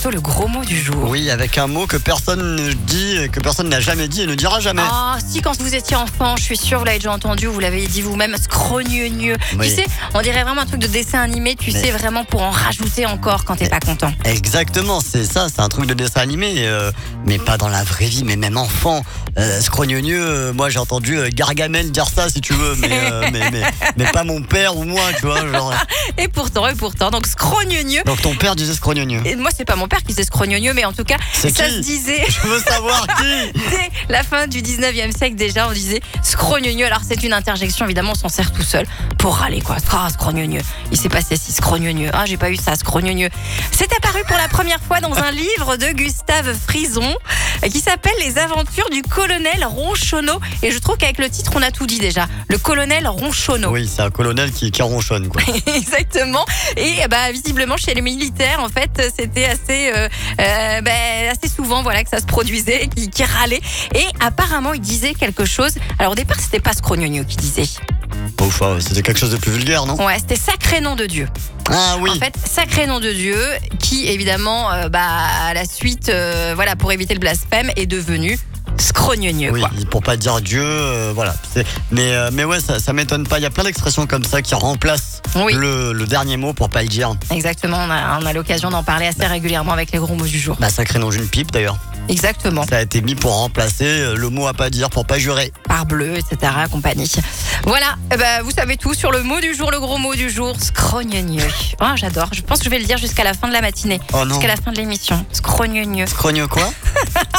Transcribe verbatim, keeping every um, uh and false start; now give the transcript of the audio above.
bientôt le gros mot du jour. Oui, avec un mot que personne ne dit, que personne n'a jamais dit et ne dira jamais. Ah, si, quand vous étiez enfant, je suis sûre, vous l'avez déjà entendu, vous l'avez dit vous-même, scrogneux. Oui. Tu sais, on dirait vraiment un truc de dessin animé, tu Mais- sais, vraiment pour en rajouter encore quand t'es pas content. Exactement, c'est ça, c'est un truc de dessin animé, euh, mais pas dans la vraie vie, mais même enfant. Euh, scrogneux, euh, moi j'ai entendu euh, Gargamel dire ça si tu veux, mais, euh, mais, mais, mais pas mon père ou moi, tu vois. Genre. Et pourtant, et pourtant, donc scrogneux. Donc ton père disait scrogneux. Et moi, c'est pas mon père qui disait scrogneux, mais en tout cas, C'est ça qui se disait. Je veux savoir qui. Dès la fin du dix-neuvième siècle déjà, on disait scrogneux. Alors c'est une interjection, évidemment, on s'en sert tout seul pour râler quoi. Ah, scrogneux. Il s'est passé si scrogneux. Ah, j'ai pas eu ça, scrogneux. C'est apparu pour la première fois dans un livre de Gustave Frison qui s'appelle Les aventures du colonel Ronchonneau. Et je trouve qu'avec le titre, on a tout dit déjà. Le colonel Ronchonneau. Oui, c'est un colonel qui, qui ronchonne, quoi. Exactement. Et bah visiblement chez les militaires, en fait, c'était assez, euh, euh, bah, assez souvent, voilà, que ça se produisait, qui, qui râlait. Et apparemment, il disait quelque chose. Alors au départ, c'était pas scrogneux qui disait. Enfin, c'était quelque chose de plus vulgaire, non? Ouais, c'était sacré nom de Dieu. Ah oui. En fait, sacré nom de Dieu, qui évidemment, euh, bah à la suite, euh, voilà, pour éviter le blasphème, est devenu scrogneux. Oui, Quoi. pour pas dire Dieu, euh, voilà. C'est- Mais, euh, mais ouais, ça, ça m'étonne pas. Il y a plein d'expressions comme ça qui remplacent Oui. le, le dernier mot pour pas le dire. Exactement. On a, on a l'occasion d'en parler assez régulièrement avec les gros mots du jour. Bah, sacré nom d'une pipe d'ailleurs. Exactement. Ça a été mis pour remplacer euh, le mot à pas dire, pour pas jurer. Parbleu, et cetera, compagnie. Voilà, eh ben, vous savez tout sur le mot du jour, le gros mot du jour, scrogneux. Oh, j'adore, je pense que je vais le dire jusqu'à la fin de la matinée, Oh non. jusqu'à la fin de l'émission. Scrogneux. Scrogne quoi?